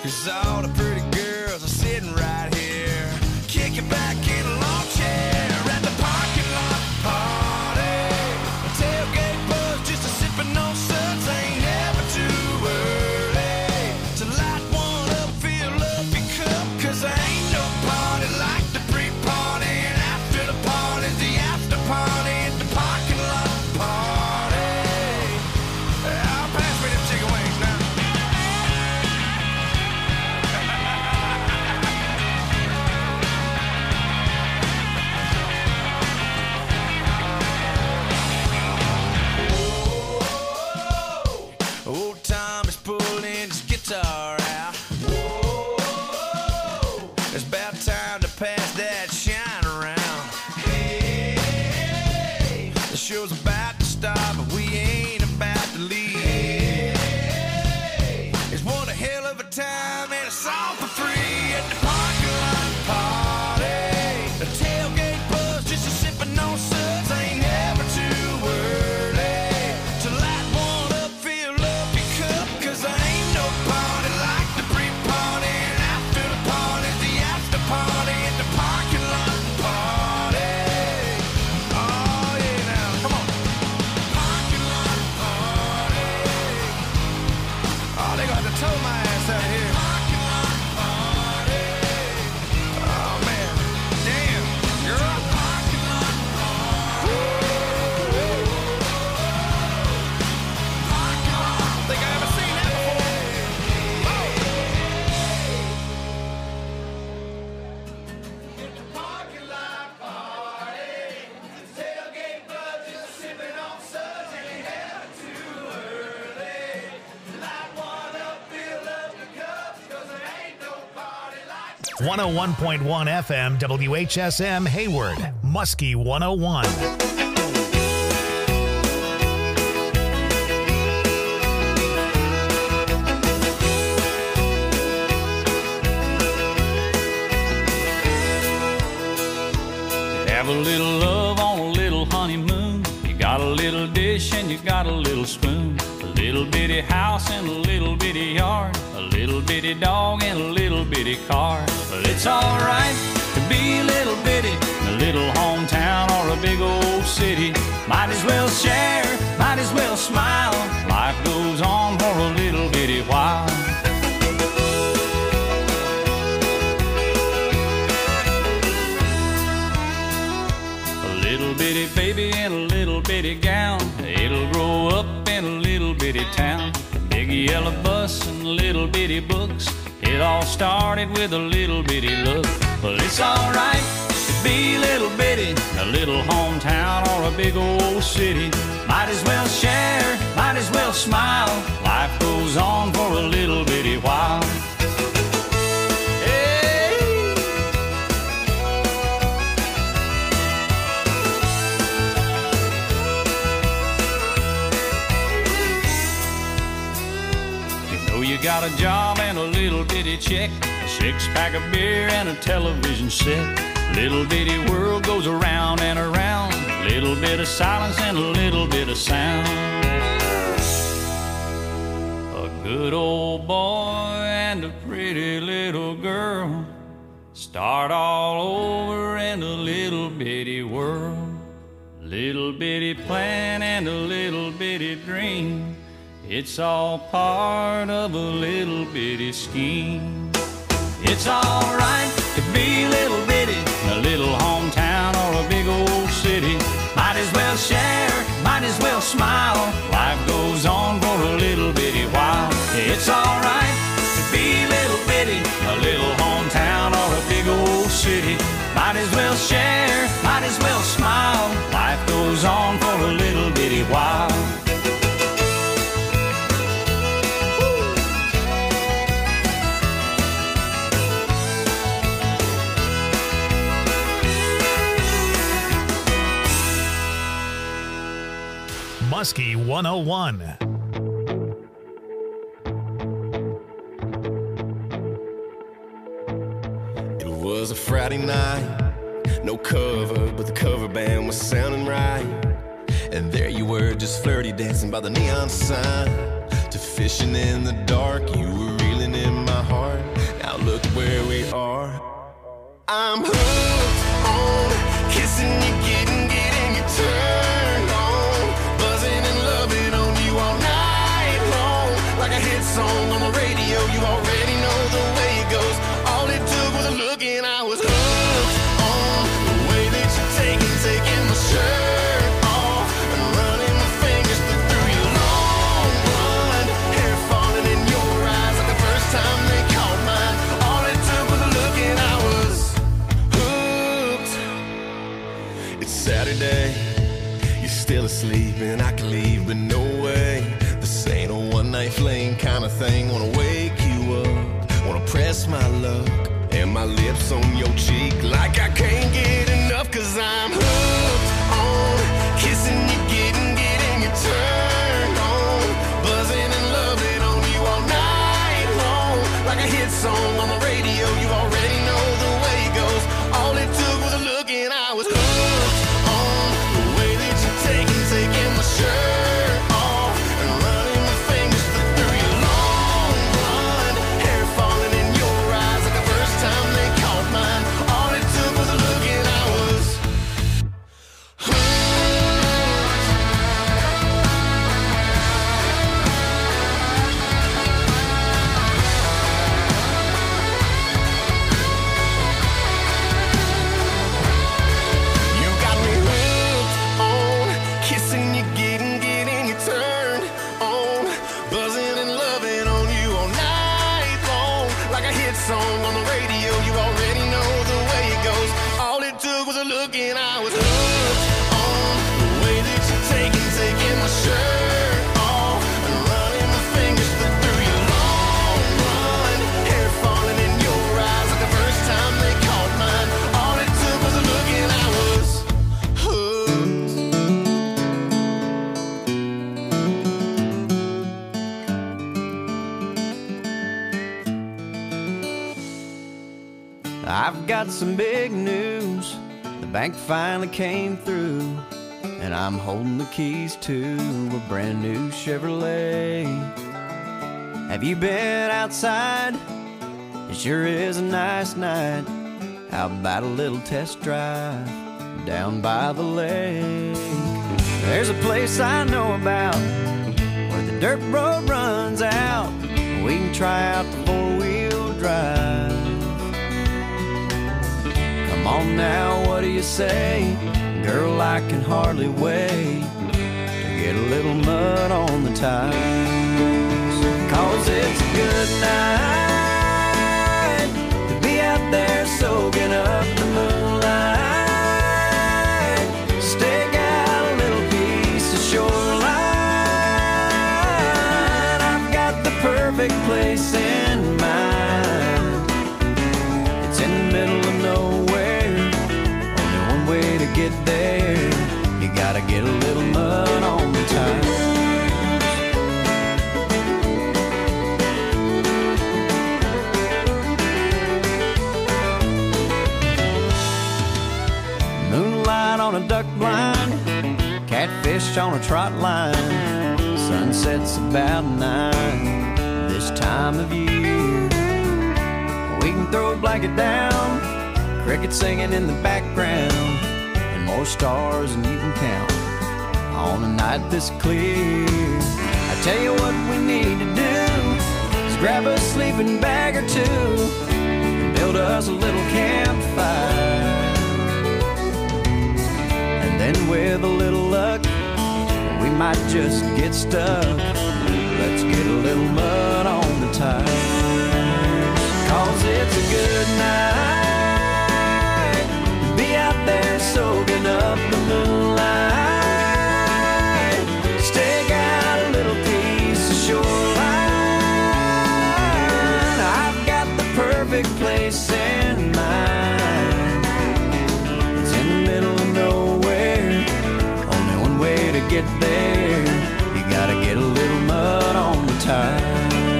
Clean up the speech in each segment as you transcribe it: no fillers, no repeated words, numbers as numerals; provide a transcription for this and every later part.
'cause all the pretty girls are sitting right here, kicking back in a lawn chair at the parking lot party. Tailgate buzz, just a sipping on suds. Ain't never too early to light one up, fill up your cup, 'cause there ain't no party like the pre-party, and after the party's the after party at the parking lot party. Pass me them chicken wings now. Old Tom is pulling his guitar out. Whoa, it's about time to pass that shine around. Hey, the show's about to start, but we ain't about to leave. Hey, it's one hell of a time, and it's all for free at the parking lot party. The tailgate buzz, just a sipping on suds. Ain't never too early to light one up, fill up your cup, 'cause there ain't no party like the pre-party, and after the party's the after party at the parking lot party. Oh yeah, now come on, parking lot party. Oh, they gonna have to tow my ass out here. Parking lot party. Oh man, damn, girl. Parking lot party. Parking lot. Think I ever seen that before? Parking lot party. Tailgate buzz, just sipping on suds. Ain't never too early. Light one up, fill up the cups, 'cause there ain't no party like 101.1 FM WHSM Hayward, Muskie 101. Have a little love on a little honeymoon. You got a little dish and you got a little spoon. A little bitty house and a little bitty yard. A little bitty dog and a little bitty car. But it's alright to be a little bitty in a little hometown or a big old city. Might as well share, might as well smile. Life goes on for a little bitty while. A little bitty baby in a little bitty gown. It'll grow up in a little bitty town. Big yellow bus and little bitty books. It all started with a little bitty look. Well, it's alright to be a little bitty in a little hometown or a big old city. Might as well share, might as well smile. Life goes on for a little bitty while. You got a job and a little bitty check, a six-pack of beer and a television set. Little bitty world goes around and around. Little bit of silence and a little bit of sound. A good old boy and a pretty little girl start all over in a little bitty world. Little bitty plan and a little bitty dream. It's all part of a little bitty scheme. It's alright to be a little bitty in a little hometown or a big old city. Might as well share, might as well smile. Life goes on for a little bitty while. It's alright to be a little bitty in a little hometown or a big old city. Might as well share, might as well smile. Life goes on for a little bitty while. Muskie 101. It was a Friday night, no cover, but the cover band was sounding right. And there you were, just flirty dancing by the neon sign. To fishing in the dark, you were reeling in my heart. Now look where we are. I'm hooked on kissing you, getting you turned on, buzzing and loving on you all night long. Like a hit song on the radio, you already know the way it goes. All it took was a look and I was hooked on the way that you're taking my shirt off and running my fingers through your long blonde hair, falling in your eyes like the first time they caught mine. All it took was a look and I was hooked. It's Saturday, you're still asleep and I can leave, but no way. This ain't a one-night fling kind of thing. Wanna wake you up, wanna press my luck and my lips on your cheek like I can't get enough. Cause I'm hooked on kissing you, getting you turned on, buzzing and loving on you all night long. Like a hit song on the radio, you already know the way it goes. All it took was a look and I was hooked on the way that you're taking my shirt off and running my fingers through your long blonde hair, falling in your eyes like the first time they caught mine. All it took was a look and I was hooked. You got me hooked on kissing you, getting you turned on, buzzing and loving on you all night long. Like a hit song on the radio, you already know the way it goes. All it took was a look and I was hooked on the way that you're taking my shirt off and running my fingers through your long blonde hair, falling in your eyes like the first time they caught mine. All it took was a look and I was hooked. I've got some big news. The bank finally came through, and I'm holding the keys to a brand new Chevrolet. Have you been outside? It sure is a nice night. How about a little test drive down by the lake? There's a place I know about where the dirt road runs out. We can try out the four-wheel drive. Come on now, what do you say? Girl, I can hardly wait to get a little mud on the tires. Cause it's a good night to be out there soaking up the moonlight. Stake out a little piece of shoreline. I've got the perfect place in mind. It's in the middle of nowhere. Only one way to get there. You gotta get a little mud on the tires. Moonlight on a duck blind, catfish on a trot line. Sunset's about 9 this time of year. We can throw a blanket down, crickets singing in the background, and more stars than you can count on a night this clear. I tell you what we need to do is grab a sleeping bag or two and build us a little campfire. And then with a little luck, we might just get stuck. Let's get a little mud on the tires. Cause it's a good night to be out there soaking up the moonlight. Stake out a little piece of shoreline. I've got the perfect place in mind. It's in the middle of nowhere. Only one way to get there. You gotta get a little mud on the tires.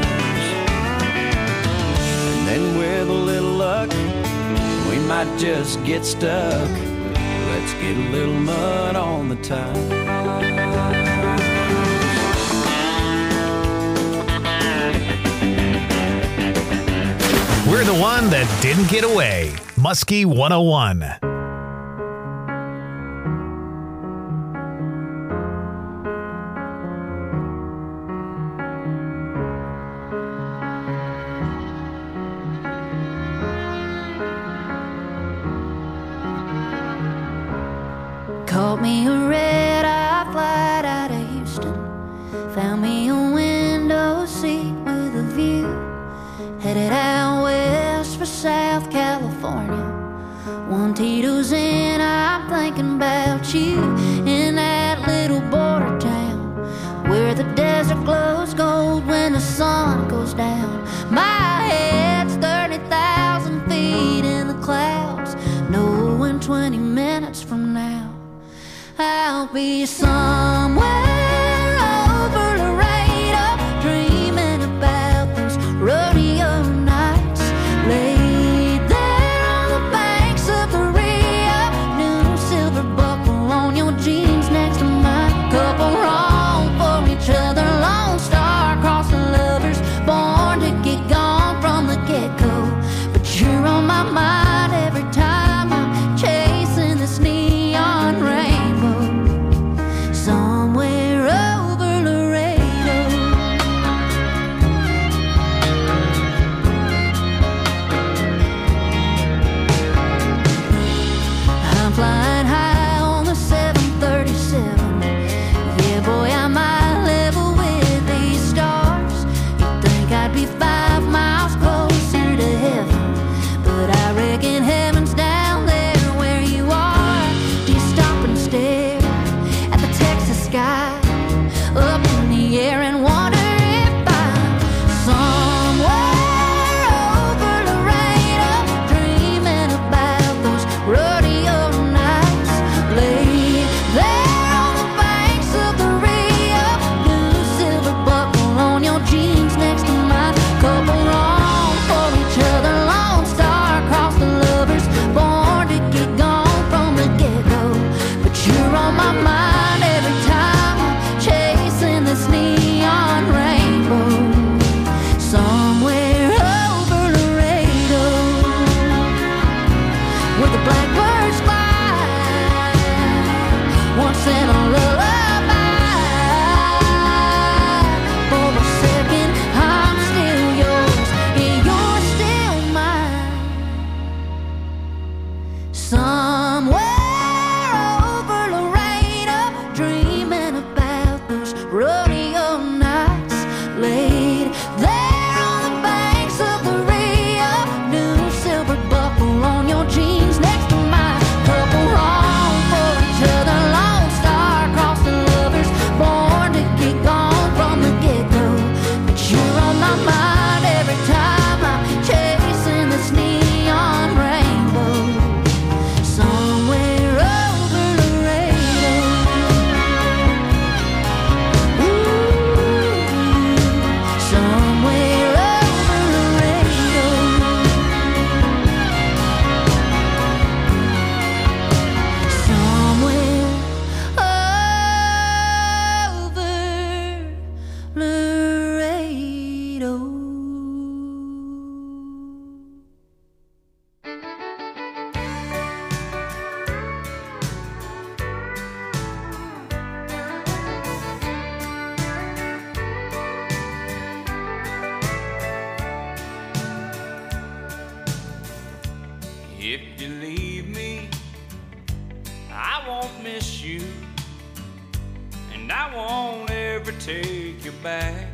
And with a little luck, we might just get stuck. Let's get a little mud on the tires. band that didn't get away. Muskie 101. Caught me a red-eye flight out of Houston. Found me a window seat with a view. Headed out west for South California. One Tito's in, I'm thinking about you. In that little border town where the desert glows gold when the sun goes down. My head's 30,000 feet in the clouds, knowing 20 minutes from now I'll be somewhere over Laredo, dreaming about those rodeo nights. Laid there on the banks of the Rio, new silver buckle on your jeans next to mine. Couple wrong for each other, Lone Star across the lovers, born to get gone from the get-go. But you're on my mind every time I'm chasing this neon rainbow. Somewhere over Laredo. I'm flying high on the 737. Yeah, boy, I might level with these stars. You'd think I'd be 5 miles closer to heaven, but I reckon heaven's down there where you are. Do you stop and stare at the Texas sky up in the air and wonder if I'm somewhere over Laredo, dreaming about those rodeo nights. Laid there on the banks of the Rio, new silver buckle on your jeans next to mine. Couple wrong for each other, Lone Star across the lovers, born to get gone from the get-go. But you're on my mind every time I'm chasing this neon rainbow. Somewhere over Laredo, where the blackbirds fly, once in a lullaby. For a second I'm still yours, and you're still mine. Somewhere over Laredo, dreaming about those rodeo nights. Laid there on the banks of the Rio, new silver buckle on your jeans next to mine. Couple wrong for each other, Lone Star across the lovers, born to get gone from the get-go. But you're on my mind every time I'm chasing this neon rainbow. Somewhere over Laredo. Ooh, somewhere over Laredo. Somewhere over Laredo. If you leave me, I won't miss you, and I won't ever take you back.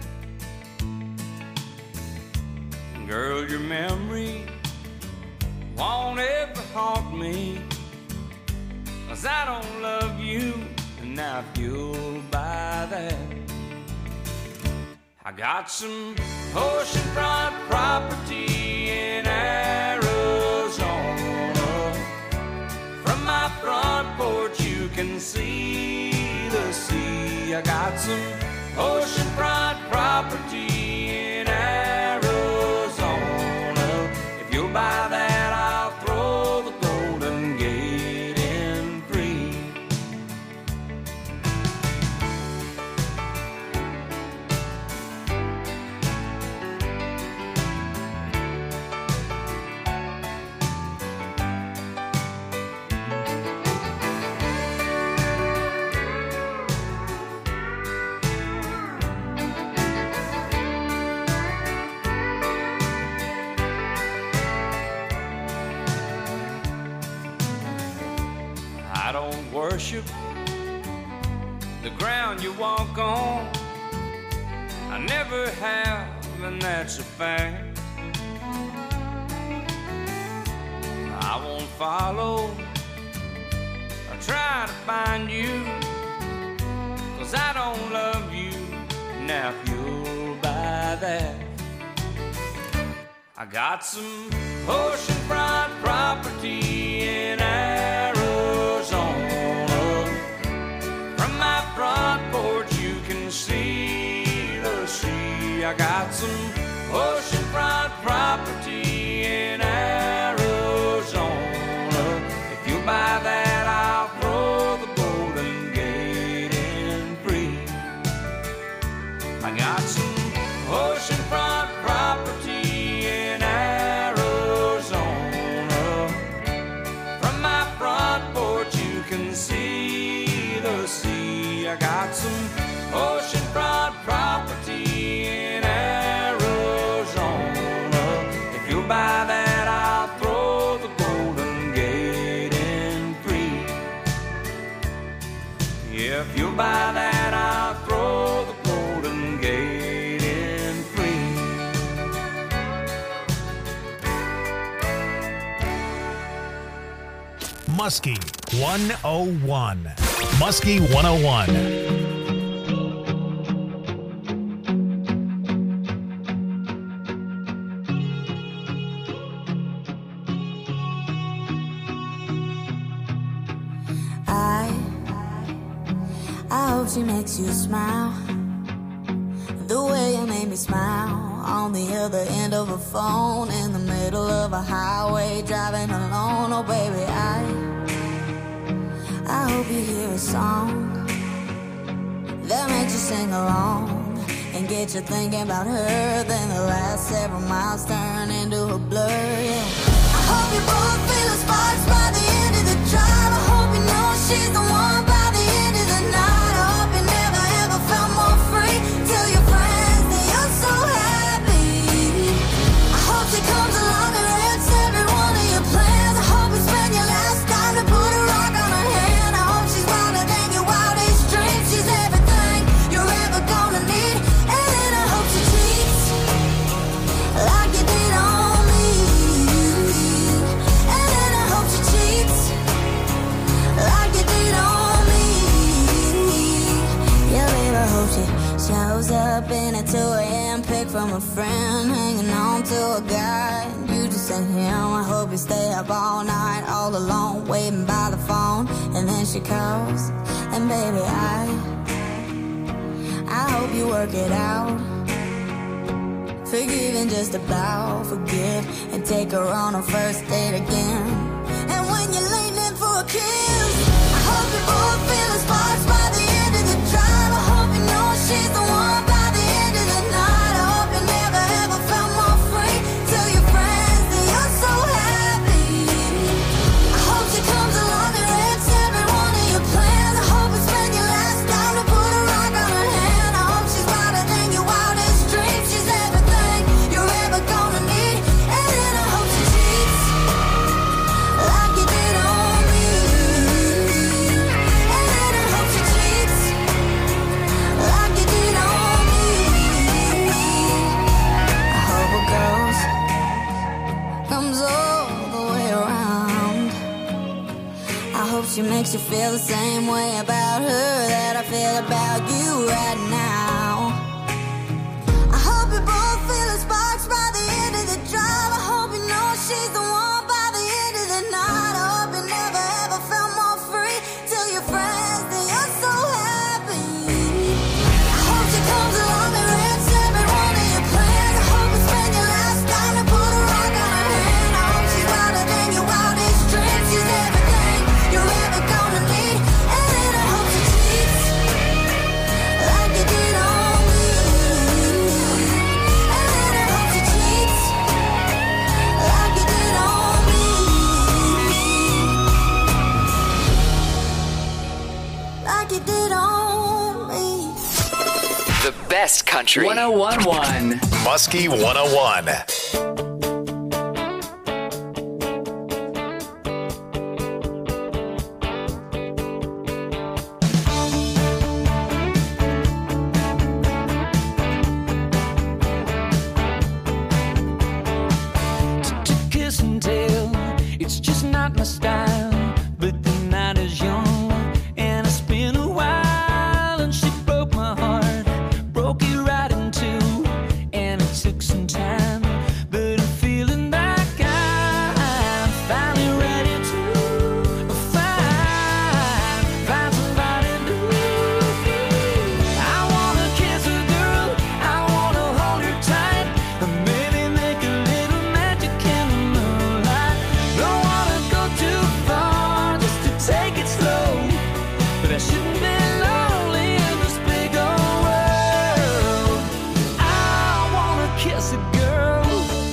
Girl, your memory won't ever haunt me, 'cause I don't love you, and I feel by that. I got some oceanfront property in Arizona. From my front porch you can see the sea. I got some oceanfront property in Arizona. If you'll buy that, I'll throw the Golden Gate in free. worship the ground you walk on. I never have, and that's a fact. I won't follow or try to find you, 'cause I don't love you. Now if you'll buy that, I got some oceanfront property in Arizona. From my front porch you can see the sea. I got some oceanfront property in Arizona. If you buy that, I'll throw the Golden Gate in free. I got some oceanfront property in Arizona. From my front porch you can see the sea. I got some oceanfront property in Arizona. If you buy that, I'll throw the Golden Gate in free. Yeah, if you buy that, I'll throw the Golden Gate in free. Muskie 101. Muskie 101. I hope she makes you smile the way you made me smile on the other end of a phone in the middle of a highway driving alone. Oh baby, I hope you hear a song that makes you sing along and get you thinking about her. Then the last several miles turn into a blur. Yeah. I hope you both feel the sparks by the end of the drive. I hope you know she's the one by the end of the night. I hope you never ever felt more free. Tell your friends that you're so happy. I hope she comes along and wrecks every one of your plans. I hope you spend your last time to put a rock on her hand. I hope she's wilder than your wildest dreams. She's everything you're ever gonna need. And then I hope she cheats like you did on me. And then I hope she cheats like you did on me. Yeah, baby, I hope she shows up in a 2 a.m. pic from a friend, hanging on to a guy. You just sent him. I hope you stay up all night, all alone, waiting by the phone. And then she calls, and baby, I hope you work it out. Forgive and just about forgive, and take her on a first date again. And when you're leaning for a kiss, I hope you both feel the sparks by the end of the drive. I hope you know she's the one by the end of the night. I hope you never ever felt more free. Tell your friends that you're so happy. I hope she comes along and wrecks every one of your plans. I hope you spend your last time to put a rock on her hand. I hope she's wilder than your wildest dreams. She's everything you're ever gonna need. And then I hope she cheats like you did on me. And then I hope she cheats like you did on me. I hope a girl comes all the way around. I hope she makes you feel the same way about her that I feel about you right now. I hope you both feel the sparks by the end of the drive. I hope you know she's the one by the end of the night. I hope you never ever felt more free. Tell your friends that you're so happy. I hope she comes along and wrecks every one of your plans. I hope you spend your last time to put a rock on her hand. I hope she's wilder than your wildest dreams. She's everything you're ever gonna need. And then I hope she cheats like you did on me. And then I hope she cheats like you did on me. Like you did on me. The best country. 1011. Muskie 101. not my style, but the night is young, and it's been a while, and she broke my heart, broke it right in two, and it took some time, but I'm feeling like I'm finally ready to find somebody new. I wanna kiss a girl, I wanna hold her tight, and maybe make a little magic in the moonlight. Don't wanna go too far, just to take it slow, but I shouldn't be lonely in this big old world. I wanna kiss a girl.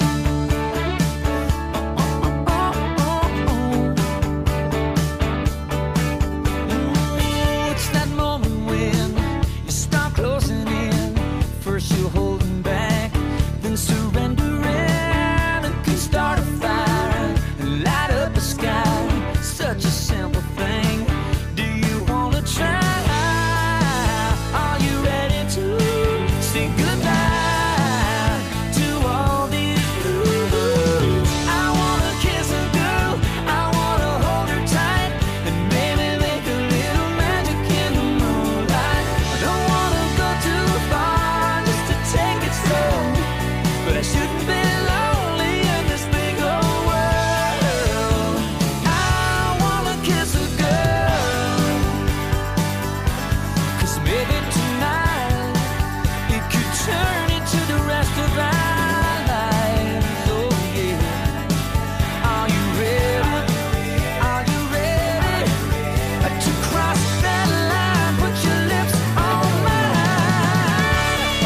It's that moment when you start closing in. First you're holding back, then surrendering. It can start a fire and light up the sky. Such a simple thing. Do you wanna try? Are you ready to say goodbye to all these blues? I wanna kiss a girl, I wanna hold her tight, and maybe make a little magic in the moonlight. I don't wanna go too far, just to take it slow, but I shouldn't be lonely in this big old world. I wanna kiss a girl, 'cause maybe tonight it could turn into the rest of our lives. Oh yeah. Are you ready? Are you ready to cross that line? Put your lips on mine.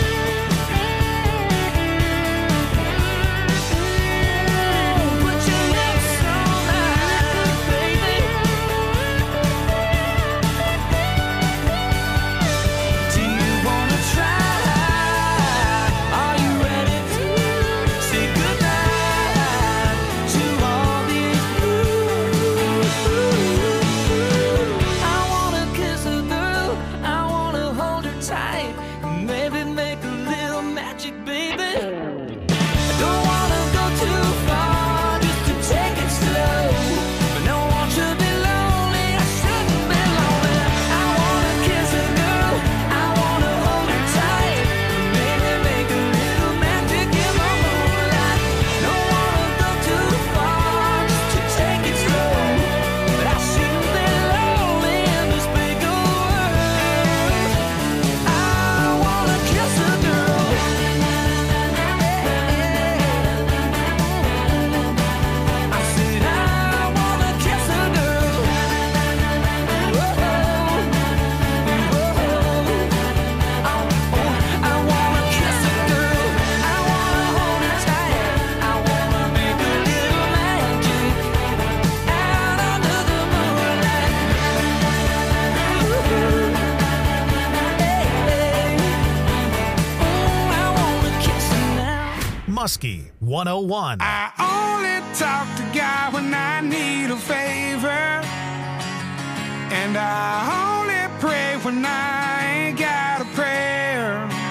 Put your lips on mine, baby. Do you wanna try? Are you ready to say goodbye to all these blues? I wanna kiss a girl, I wanna hold her tight, maybe make a little magic, baby. I don't wanna go too far, just to take it slow, but no one should be lonely, I shouldn't be lonely. I wanna kiss a girl, I wanna hold her tight, maybe make a little magic in the moonlight. Don't wanna go too far, just to take it slow, but I shouldn't be lonely in this big old world. I wanna kiss a girl. I said I wanna kiss a girl. I wanna kiss a girl. I wanna hold her tight. I wanna make a little magic out under the moonlight. I wanna kiss her now. Muskie 101. I only talk to God when I need a favor, and I only pray when I ain't got a prayer.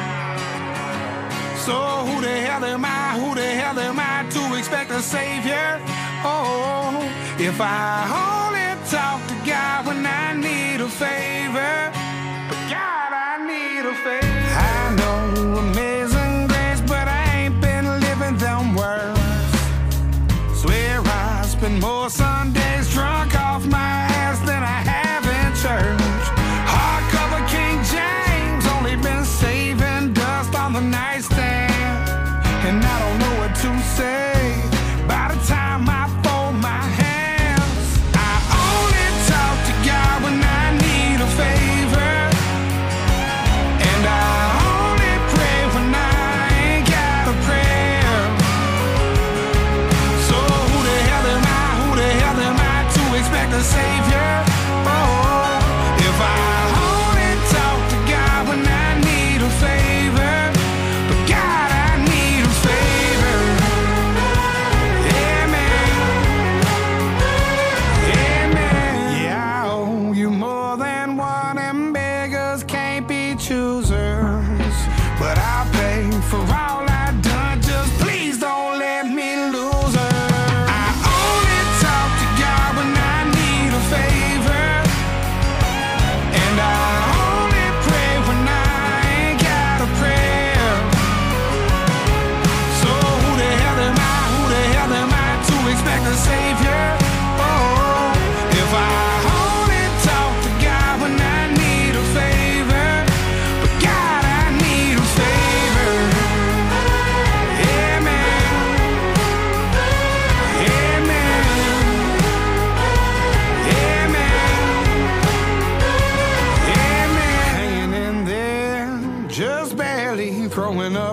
So who the hell am I? Who the hell am I to expect a savior? Oh, if I only talk to God when I need a favor, but God, I need a favor. I know amazing grace, but I ain't been living them words. Swear I spend more Sundays drunk off my ass than I have in church. Hardcover King James, only been saving dust on the nightstand, and I don't know what to say by the time I fold my hands. I only talk to God when I need a favor, and I only pray when I ain't got a prayer. So who the hell am I? Who the hell am I to expect a savior? Oh, if I only talk to God when I need a favor, but God, I need a favor.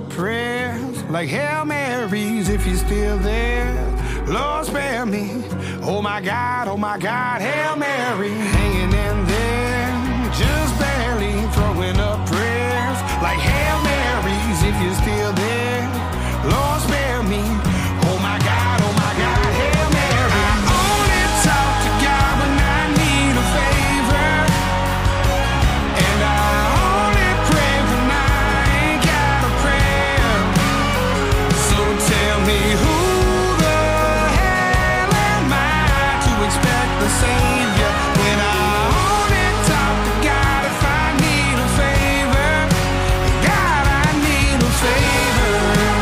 up prayers like Hail Marys if you're still there. Lord, spare me. Oh my God, Hail Mary. Hanging in there, just barely throwing up prayers like Hail Marys if you're still there. Lord, spare me. Oh my God, Hail Mary. I only talk to God when I need a favor, and I only pray when I ain't got a prayer. So tell me who the hell am I to expect the Savior when I only talk to God if I need a favor? God, I need a favor.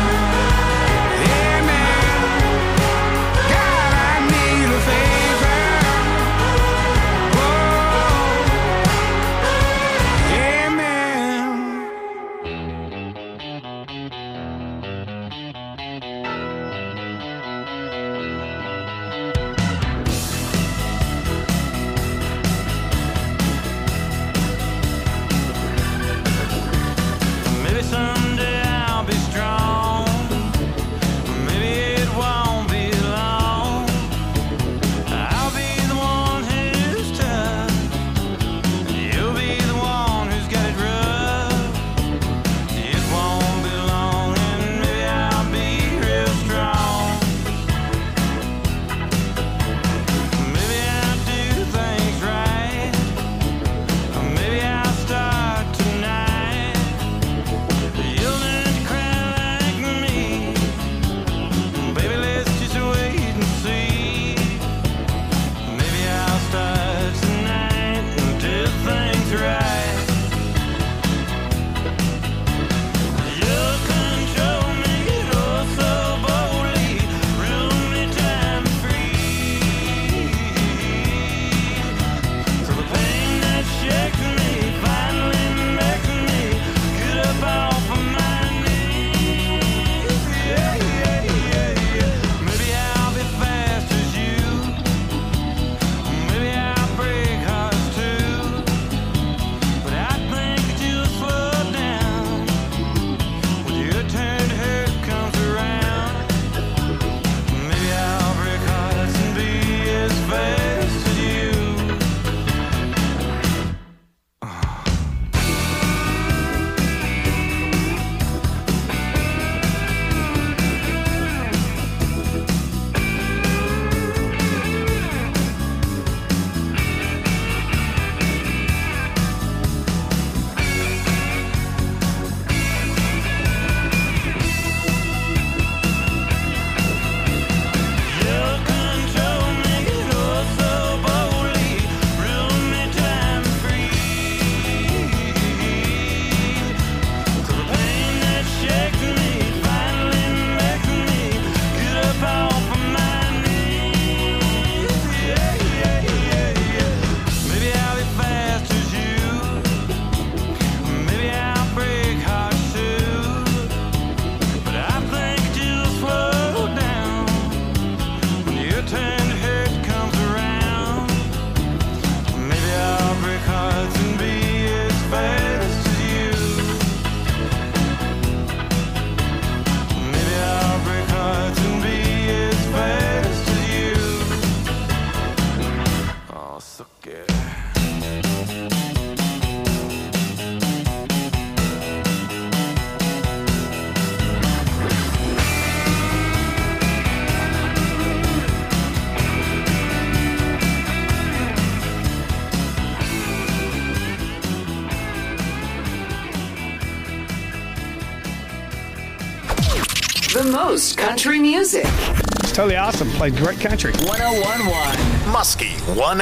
The most country music. It's totally awesome. Played great country. 101.1 Muskie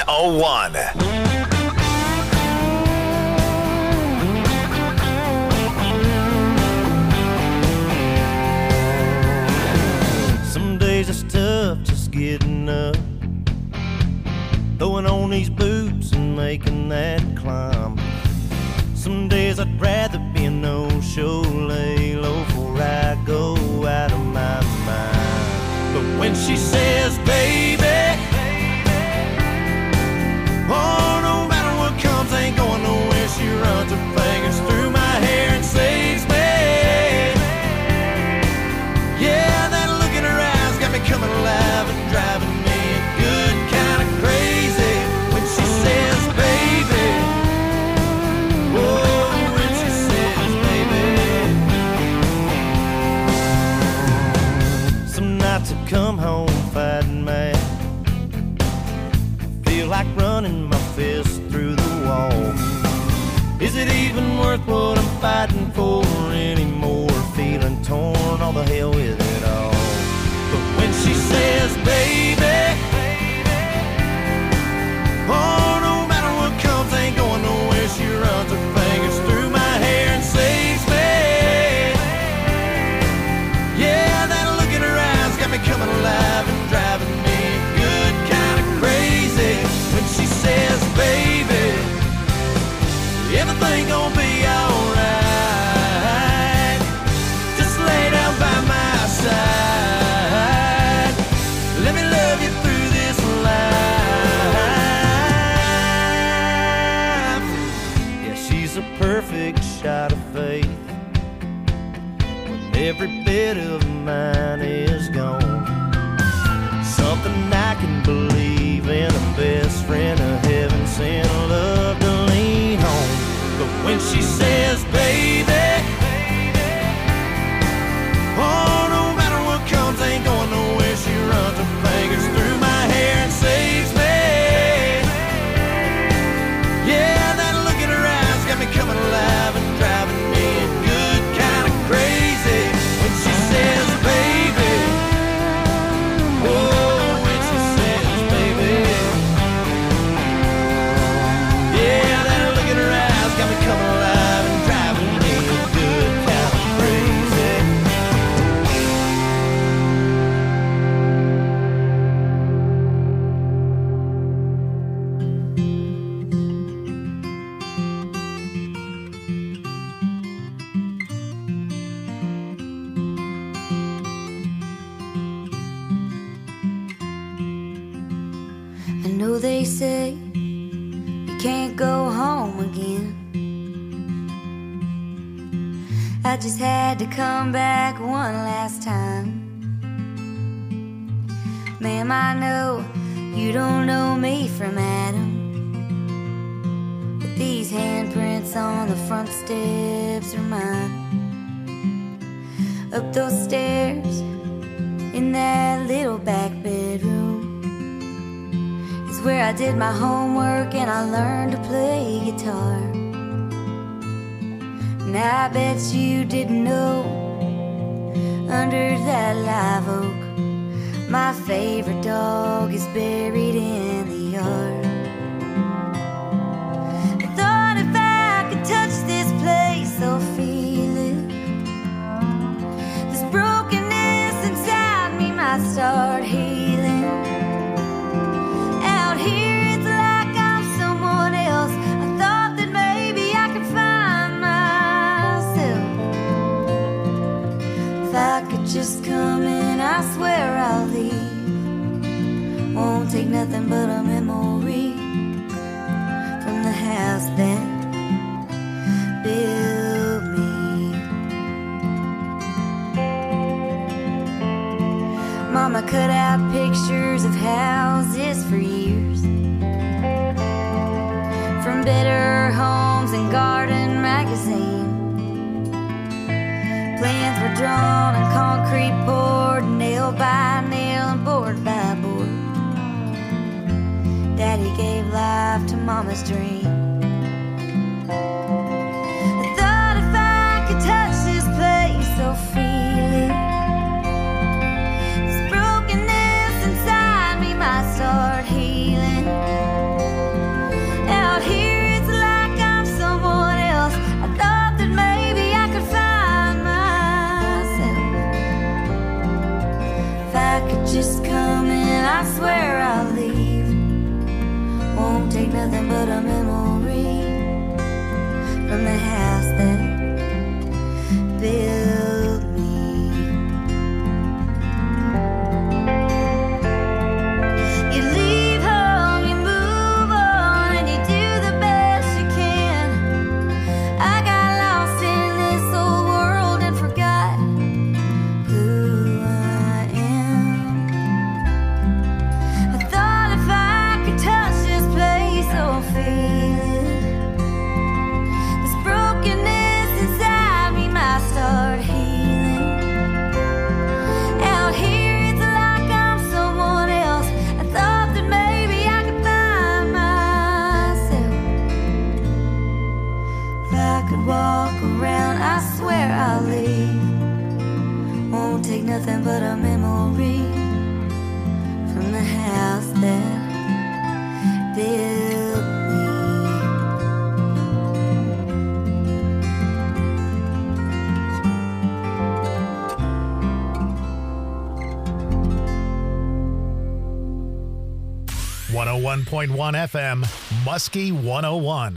101. Some days it's tough just getting up, throwing on these boots and making that climb. Some days I'd rather be a no-show, lay low before I go out of my mind. But when she says, baby, oh, no matter what comes, ain't going nowhere. She runs her fingers through my hair and saves me. worth what I'm fighting for anymore. Feeling torn, all the hell with it all. But when she says, baby, oh, no matter what comes, ain't going nowhere. She runs her fingers through my hair and saves me. Yeah, that look in her eyes got me coming alive and driving me good, kind of crazy. When she says, baby, everything gonna be alright. Just lay down by my side. Let me love you through this life. Yeah, she's a perfect shot of faith. When every bit of mine is gone, something I can believe in, a best friend, a heaven sent love to lean on. But when she says, baby, oh, no matter what comes, ain't going nowhere. She runs her fingers through my hair and saves me. Yeah, that look in her eyes got me coming alive and driving me good, kind of crazy. When she says, baby, oh, when she says, baby, yeah, that look in her eyes got me coming alive and driving me good, kind of crazy. I know they say you can't go home again. I just had to come back one last time. Ma'am, I know you don't know me from Adam, but these handprints on the front steps are mine. Up those stairs in that little back bedroom is where I did my homework and I learned to play guitar. And I bet you didn't know, under that live oak, my favorite dog is buried in the yard. I thought if I could touch this place, I'll feel it. This brokenness inside me might start healing. Out here it's like I'm someone else. I thought that maybe I could find myself. If I could just come in, I swear I'll leave. Won't take nothing but a memory from the house that built me. Mama cut out pictures of houses for years, from Better Homes and Garden magazine. Plans were drawn and concrete poured, nail by nail and board by board. Daddy gave life to Mama's dream. I thought if I could touch this place, I'll feel it. This brokenness inside me might start healing. Out here it's like I'm someone else. I thought that maybe I could find myself. If I could just come in, I swear I'll leave. Won't take nothing but a memory from the house that built me. You leave home, you move on, and you do the best you can. I got lost in this old world and forgot who I am. I thought if I could touch this place, I'll feel it. This brokenness inside me might start won't take nothing but a memory from the house that built me. .1 FM, Muskie 101.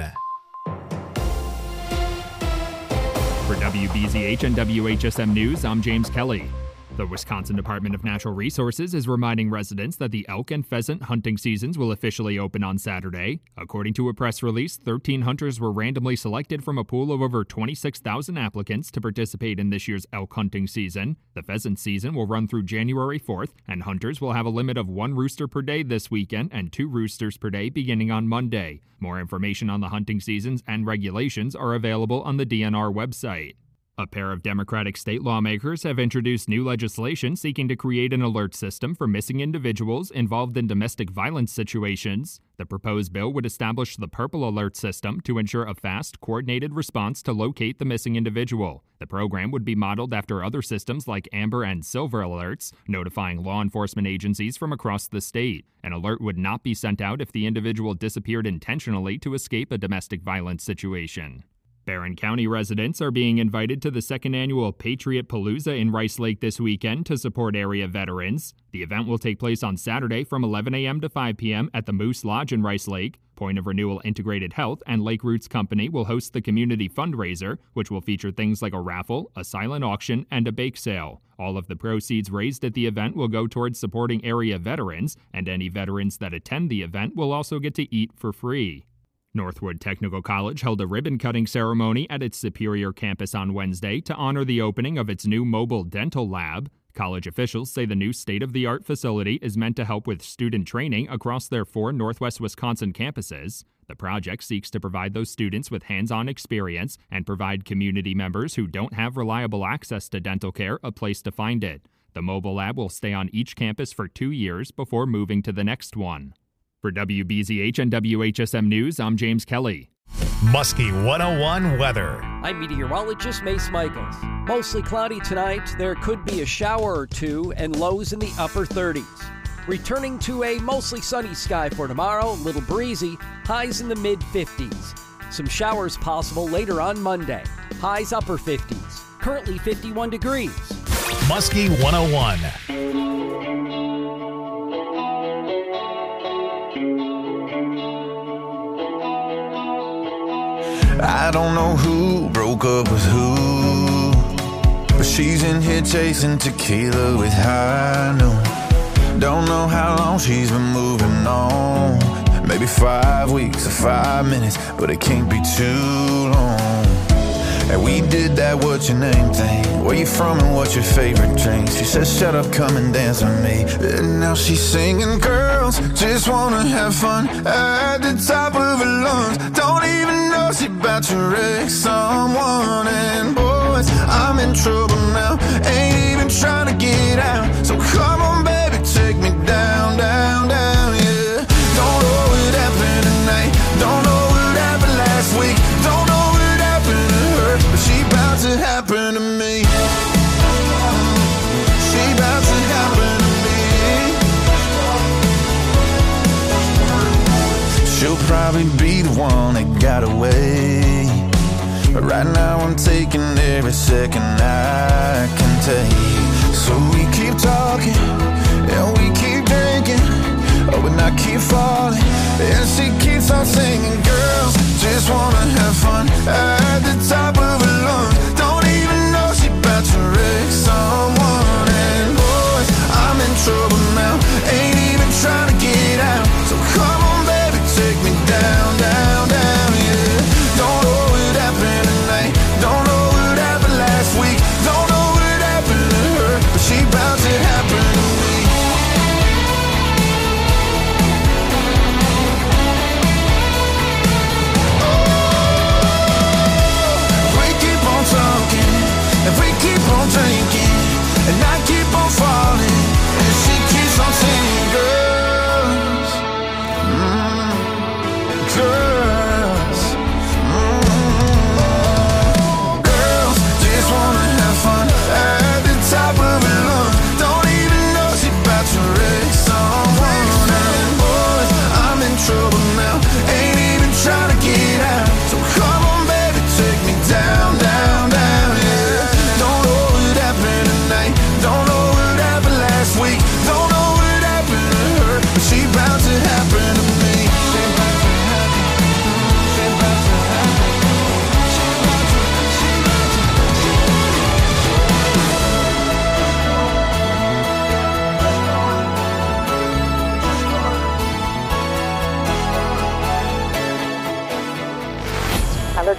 For WBZH and WHSM News, I'm James Kelly. The Wisconsin Department of Natural Resources is reminding residents that the elk and pheasant hunting seasons will officially open on Saturday. According to a press release, 13 hunters were randomly selected from a pool of over 26,000 applicants to participate in this year's elk hunting season. The pheasant season will run through January 4th, and hunters will have a limit of 1 rooster per day this weekend and 2 roosters per day beginning on Monday. More information on the hunting seasons and regulations are available on the DNR website. A pair of Democratic state lawmakers have introduced new legislation seeking to create an alert system for missing individuals involved in domestic violence situations. The proposed bill would establish the Purple Alert system to ensure a fast, coordinated response to locate the missing individual. The program would be modeled after other systems like Amber and Silver Alerts, notifying law enforcement agencies from across the state. An alert would not be sent out if the individual disappeared intentionally to escape a domestic violence situation. Barron County residents are being invited to the second annual Patriot Palooza in Rice Lake this weekend to support area veterans. The event will take place on Saturday from 11 a.m. to 5 p.m. at the Moose Lodge in Rice Lake. Point of Renewal Integrated Health and Lake Roots Company will host the community fundraiser, which will feature things like a raffle, a silent auction, and a bake sale. All of the proceeds raised at the event will go towards supporting area veterans, and any veterans that attend the event will also get to eat for free. Northwood Technical College held a ribbon-cutting ceremony at its Superior campus on Wednesday to honor the opening of its new mobile dental lab. College officials say the new state-of-the-art facility is meant to help with student training across their 4 Northwest Wisconsin campuses. The project seeks to provide those students with hands-on experience and provide community members who don't have reliable access to dental care a place to find it. The mobile lab will stay on each campus for 2 years before moving to the next one. For WBZH and WHSM News, I'm James Kelly. Muskie 101 weather. I'm meteorologist Mace Michaels. Mostly cloudy tonight. There could be a shower or two and lows in the upper 30s. Returning to a mostly sunny sky for tomorrow, a little breezy, highs in the mid-50s. Some showers possible later on Monday. Highs upper 50s. Currently 51 degrees. Muskie 101. I don't know who broke up with who, but she's in here chasing tequila with high noon. Don't know how long she's been moving on. Maybe 5 weeks or 5 minutes, but it can't be too long. And we did that what's your name thing. Where you from and what's your favorite drink? She said shut up, come and dance with me. And now she's singing, girls just wanna have fun at the top of her lungs. Don't even know she about to wreck someone. And boys, I'm in trouble now, ain't even trying to get out. So come on baby, take me down, down, down, yeah. Don't know what happened tonight, don't know what happened last week, don't know what happened to her, but she about to happen to me. She about to happen to me. She'll probably be the one that got away, but right now I'm taking every second I can take. So we keep talking and we keep drinking, oh, and I keep falling, and she keeps on singing. Girls just wanna have fun at the top of her lungs. Don't even know she about to wreck someone. And boys, I'm in trouble now, ain't even trying to get out. So come on baby, take me down, down, down, yeah. Don't know what happened tonight, don't know what happened last week, don't know what happened to her, but she about to happen to me.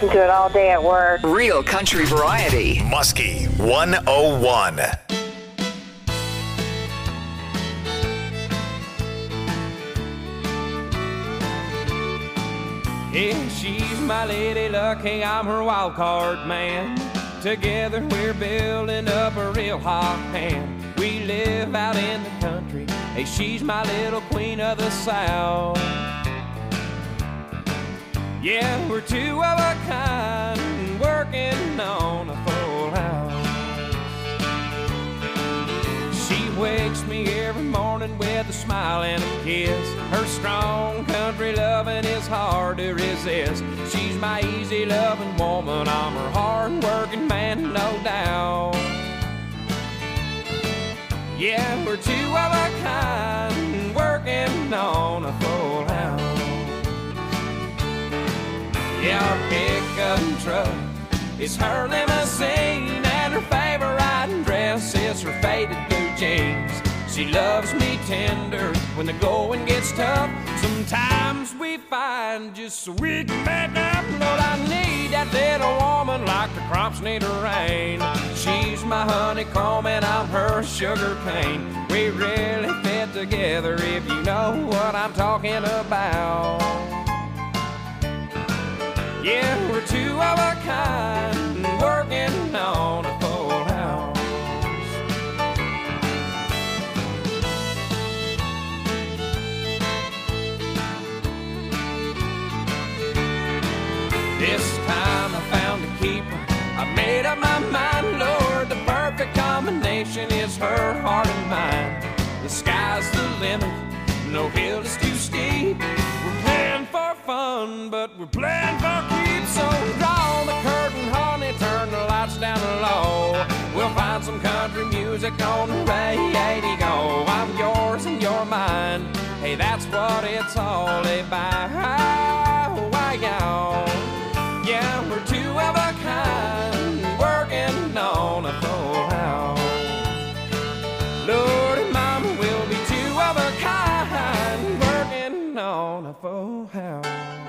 listen to it all day at work. Real country variety. Muskie 101. Yeah, she's my lady lucky, I'm her wild card man. Together we're building up a real hot pan. We live out in the country. Hey, she's my little queen of the South. Yeah, we're two of a kind, working on a full house. She wakes me every morning with a smile and a kiss. Her strong country loving is hard to resist. She's my easy loving woman, I'm her hard working man, no doubt. Yeah, we're two of a kind, working on a full house. Yeah, our pickup truck is her limousine, and her favorite riding dress is her faded blue jeans. She loves me tender when the going gets tough. Sometimes we find just so we can make up. Lord, I need that little woman like the crops need a rain. She's my honeycomb and I'm her sugar cane. We really fit together if you know what I'm talking about. Yeah, we're two of a kind, working on a full house. This time I found a keeper, I made up my mind, Lord, the perfect combination is her heart and mine. The sky's the limit, no hill is too steep. We're playing for fun, but we're playing for keeps. So draw the curtain, honey, turn the lights down low. We'll find some country music on the radio. I'm yours and you're mine. Hey, that's what it's all about. Why, y'all? Yeah, we're two of a kind, working on a full house. Lord and Mama will be two of a kind, working on a full house.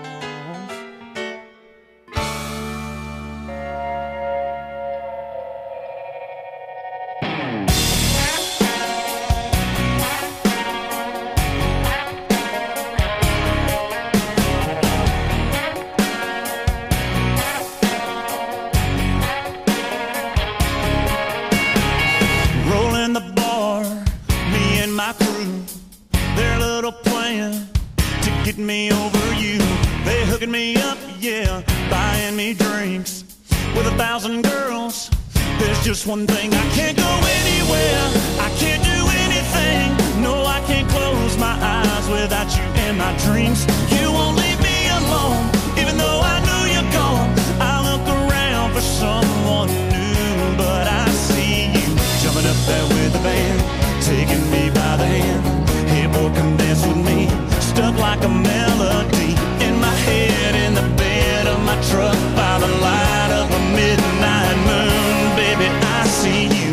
Get me over you. They hooking me up, yeah, buying me drinks with 1,000 girls. There's just one thing, I can't go anywhere, I can't do anything. No, I can't close my eyes without you in my dreams. You won't leave me alone, even though I know you're gone. I look around for someone new, but I see you jumping up there with the band, taking me by the hand. Hey boy, come dance with me. Stuck like a melody in my head, in the bed of my truck, by the light of a midnight moon. Baby, I see you.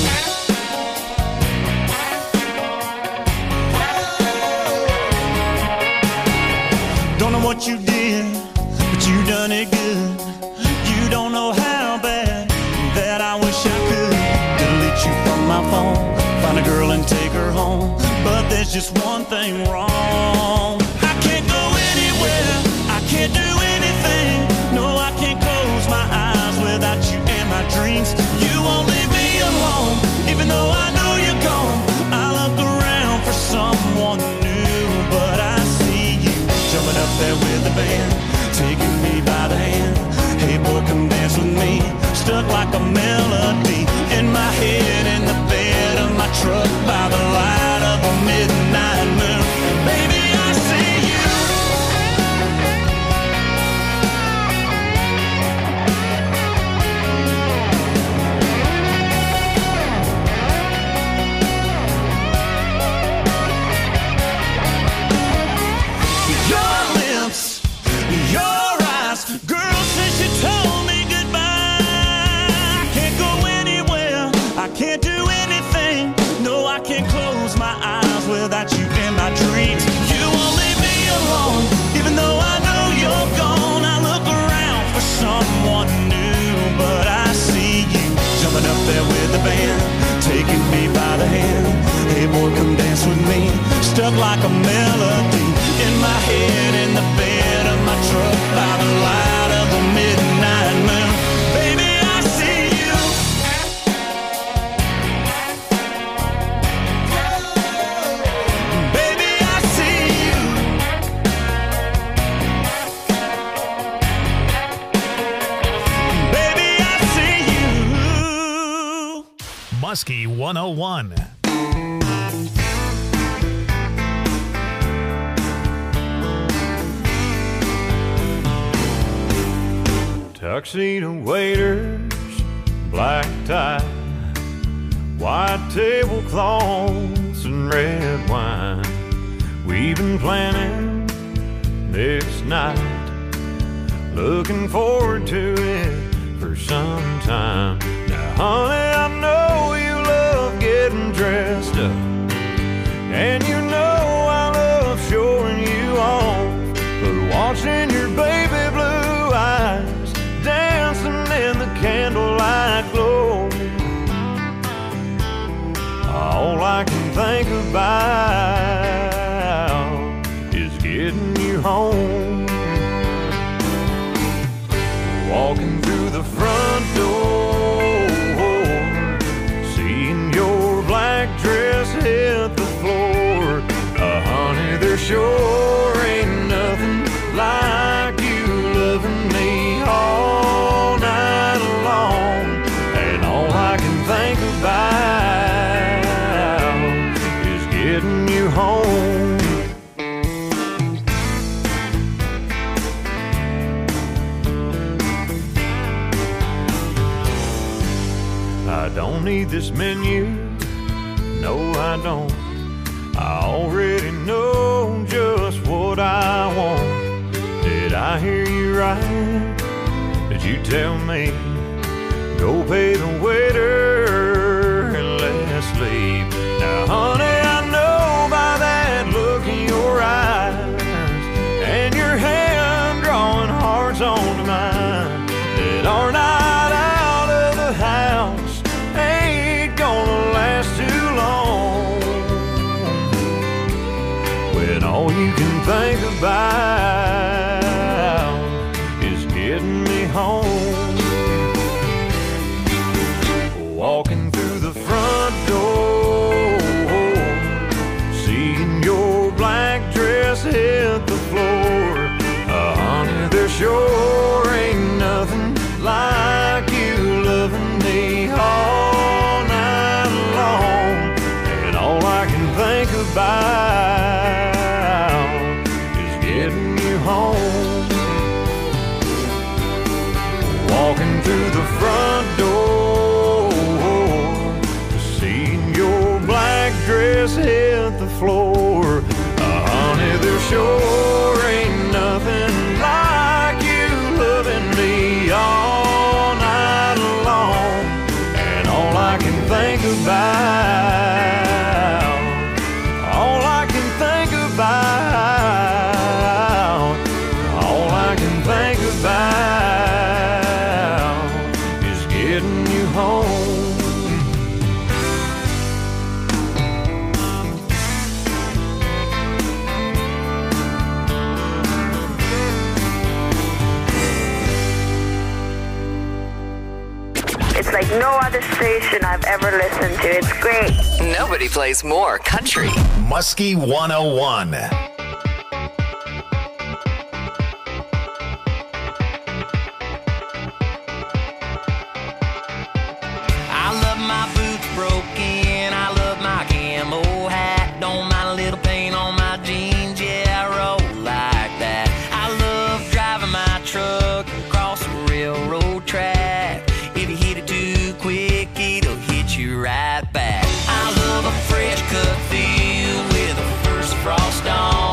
Don't know what you did, but you done it good. You don't know how bad that I wish I could delete you from my phone, find a girl and take her home. But there's just one thing wrong. I can't go anywhere, I can't do anything. No, I can't close my eyes without you in my dreams. You won't leave me alone, even though I know you're gone. I look around for someone new, but I see you jumping up there with the band, taking me by the hand. Hey boy, come dance with me. Stuck like a melody in my head, in the bed of my truck, by the light of a midnight moon. Baby, I see stuck like a melody in my head, in the bed of my truck, by the light of the midnight moon. Baby, I see you. Baby, I see you. Baby, I see you. Muskie 101. Tuxedo waiters, black tie, white tablecloths and red wine. We've been planning this night, looking forward to it for some time. Now, honey, I know you love getting dressed up, and you know I love showing you off, but watching your baby blue eyes dancing in the candlelight glow, all I can think about is getting you home. Walking through the front door, seeing your black dress hit the floor. Honey, there sure ain't nothing like you loving me all night long. And all I can think about is getting you home. I don't need this menu, no I don't. I already know just what I want. Did I hear you right? Did you tell me, go pay the waiter and let's leave? Now honey, I know by that look in your eyes and your hand drawing hearts onto mine, that our night out of the house ain't gonna last too long, when all you can think about is getting me home. Walking through the front door, seeing your black dress hit the floor. Honey, there sure ain't nothing like you loving me all night long. And all I can think about is getting you home. Walking through the front door, seeing your black dress hit the floor. Honey, there sure ain't nothing like you loving me all night long. And all I can think about, all I can think about, all I can think about is getting you home. It's like no other station I've ever listened to. It's great. Nobody plays more country. Muskie 101. I love my boots broken, I love my camo hat. Don't mind a little paint on my jeans, yeah, I roll like that. I love driving my truck across the railroad track. If you hit it too quick, it'll hit you right back. I love a fresh cut field with a first frost on.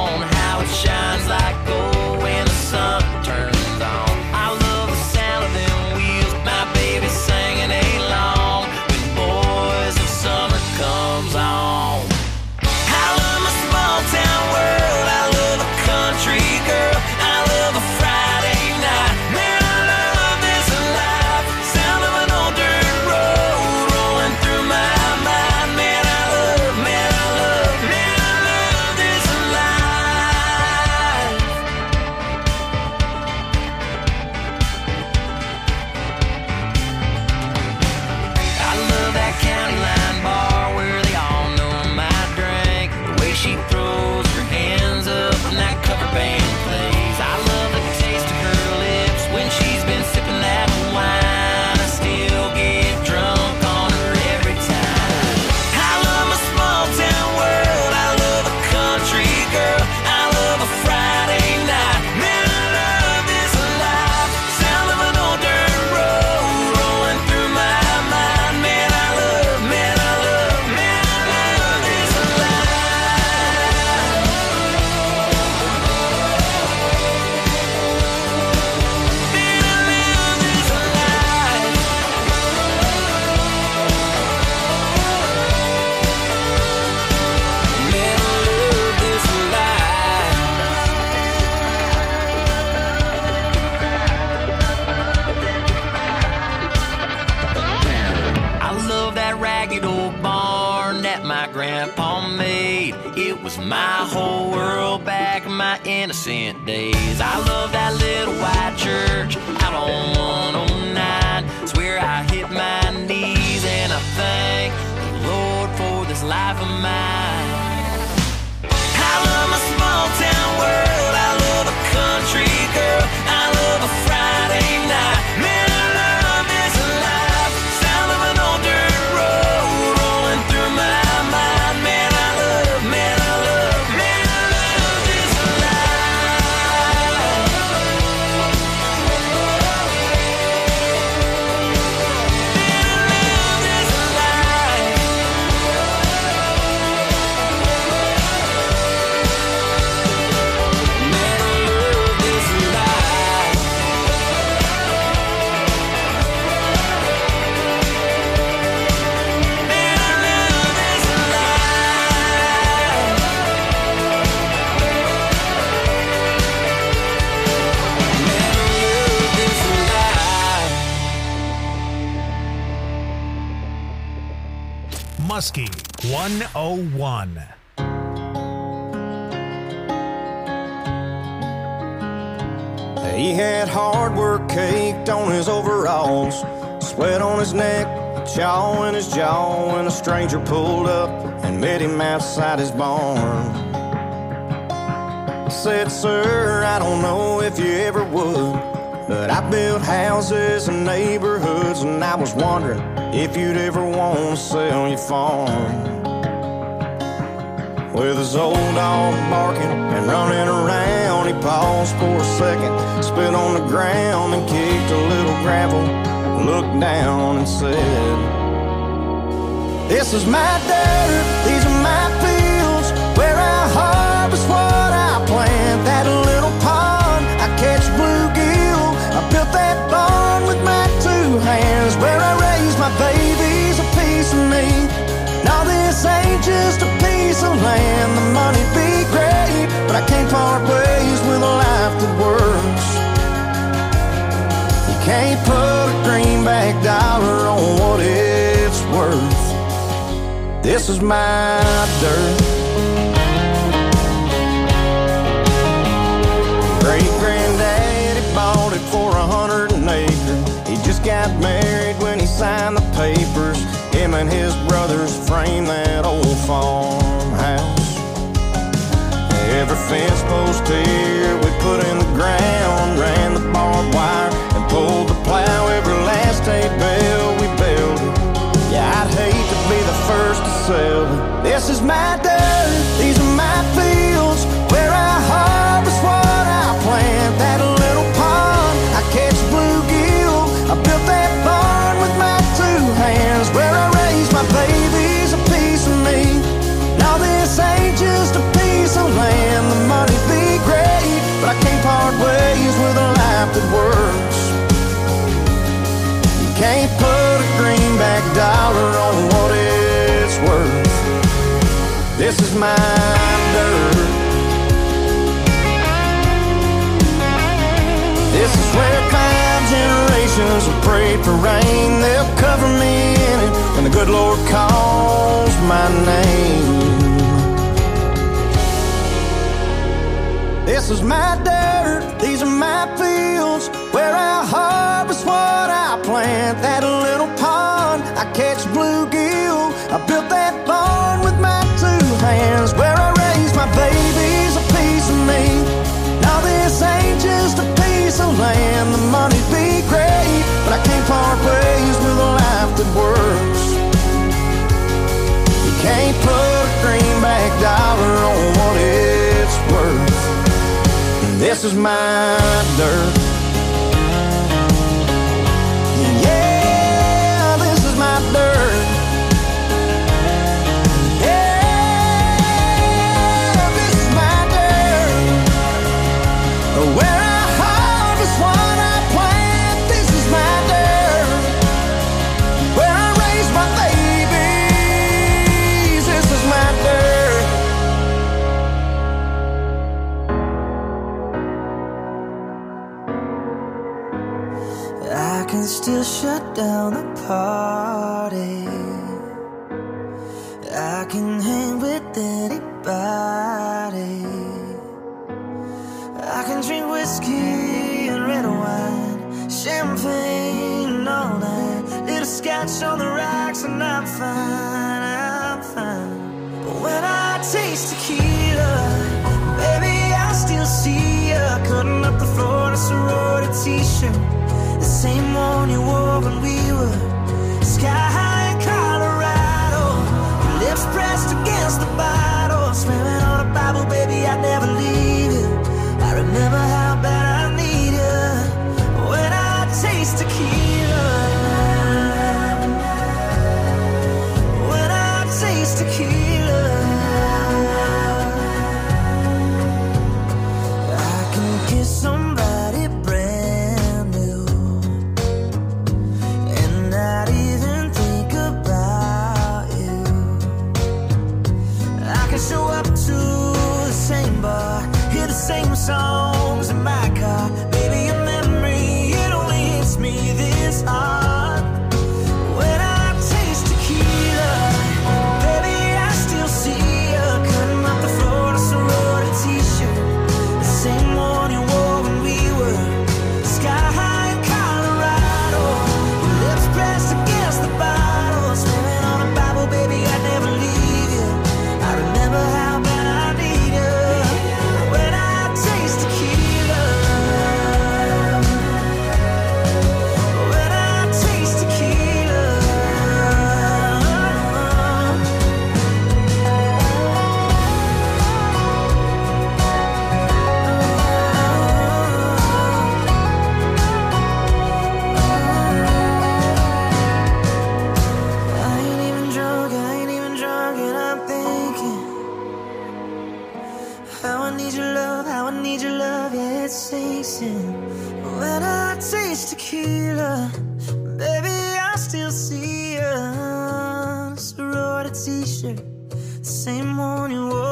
my grandpa made. It was my whole world back in my innocent days. I love that little white church out on 109. It's where I hit my knees and I thank the Lord for this life of mine. I love my small town world. I love a country girl. I love a Friday night. Man, I love this life. Sound of an old dirt road rolling through my mind. Man, I love this life. Muskie 101. He had hard work caked on his overalls, sweat on his neck, chaw in his jaw, when a stranger pulled up and met him outside his barn. Said, "Sir, I don't know if you ever would, but I built houses and neighborhoods, and I was wondering if you'd ever want to sell your farm." With his old dog barking and running around, he paused for a second, spit on the ground and kicked a little gravel, looked down and said, "This is my dirt, these are my fields, where I harvest what I plant. That little pond, I catch bluegill, I built that barn with my two hands, where I raise my babies, a piece of me. Now this ain't just a piece of land, the money'd be great, but I can't part ways with a life that works. You can't put a greenback dollar on what it's worth. This is my dirt." Great-granddaddy bought it for 100 an acre. He just got married when he signed the papers. Him and his brothers framed that old farmhouse. Every fence post here we put in the ground, ran the barbed wire and pulled the plow. Every last hay bale we built it. Yeah, I'd hate to be the first to sell it. This is my dirt, these are my fields, where I harvest what I plant. That little pond, I catch bluegill, I built that barn with my two hands, where I raise my babies, a piece of me. Now this ain't just a piece of land, the money'd be great, but I can't part ways with a life that works. You can't put a greenback dollar on what it's worth. This is my dirt. This is where 5 generations have prayed for rain. They'll cover me in it when the good Lord calls my name. This is my dirt, these are my fields, where I harvest what I plant. That little pond, I catch bluegill, I built that barn with my two hands, where I raise my babies, a piece of me. Now this ain't just a piece of land, the money'd be great, but I can't part ways with a life that works. You can't put a greenback dollar on what it's worth. This is my dirt. Yeah, this is my dirt. Yeah, this is my dirt. Where I harvest what I plant. This is my dirt. Where I raise my babies. This is my dirt. I can still shut down the party. I can hang with anybody. I can drink whiskey and red wine, champagne all night, little scotch on the rocks, and I'm fine, I'm fine. But when I taste tequila, baby, I still see ya cutting up the floor in a sorority t-shirt, the same one you wore when we were sky high in Colorado. Your lips pressed against the bottle, swearing on a Bible, baby, I'd never leave you. I remember how bad I need you when I taste tequila. When I taste tequila, I can kiss somebody brand new and not even think about you. I can show up to the same bar, hear the same songs in my car. Baby, your memory, it only hits me this hard. When I taste tequila, baby, I still see you cutting up the floor in a sorority t-shirt, the same one you wore when we were sky high in Colorado. Your lips pressed against the bottle, swearing on a Bible, baby, I'd never leave you. I remember how bad I need you when I taste tequila. When I taste tequila. I ain't even drunk, and I'm thinking how I need your love, how I need your love, yeah, it sinks in. When I taste tequila, baby, I still see you. Sorority t-shirt, the same one you wore